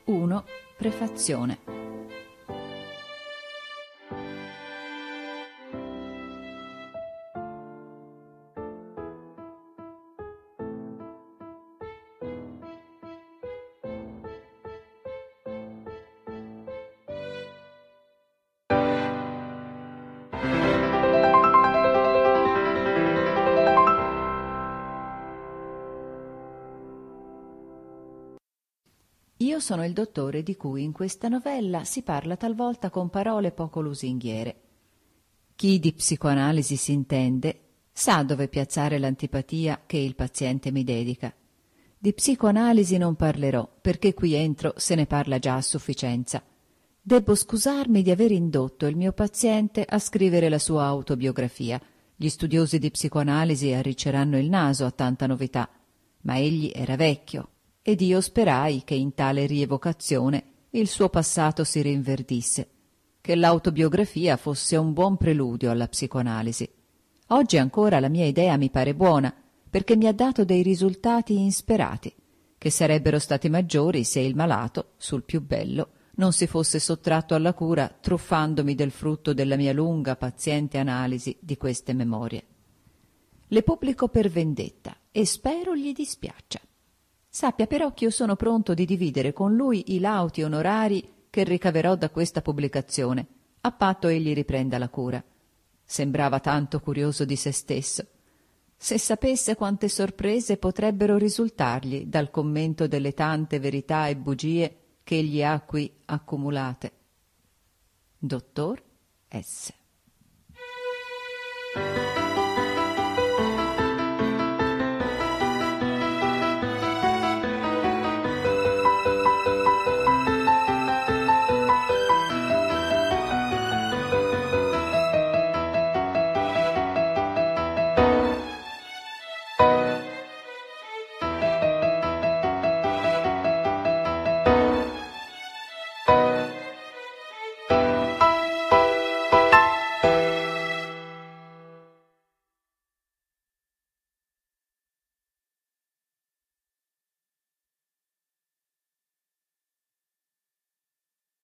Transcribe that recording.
1. Prefazione. Io sono il dottore di cui in questa novella si parla talvolta con parole poco lusinghiere. Chi di psicoanalisi si intende sa dove piazzare l'antipatia che il paziente mi dedica. Di psicoanalisi non parlerò, perché qui entro se ne parla già a sufficienza. Debbo scusarmi di aver indotto il mio paziente a scrivere la sua autobiografia. Gli studiosi di psicoanalisi arricceranno il naso a tanta novità, ma egli era vecchio, ed io sperai che in tale rievocazione il suo passato si rinverdisse, che l'autobiografia fosse un buon preludio alla psicoanalisi. Oggi ancora la mia idea mi pare buona, perché mi ha dato dei risultati insperati, che sarebbero stati maggiori se il malato, sul più bello, non si fosse sottratto alla cura truffandomi del frutto della mia lunga, paziente analisi di queste memorie. Le pubblico per vendetta e spero gli dispiaccia. Sappia però che io sono pronto di dividere con lui i lauti onorari che ricaverò da questa pubblicazione, a patto egli riprenda la cura. Sembrava tanto curioso di se stesso. Se sapesse quante sorprese potrebbero risultargli dal commento delle tante verità e bugie che egli ha qui accumulate. Dottor S.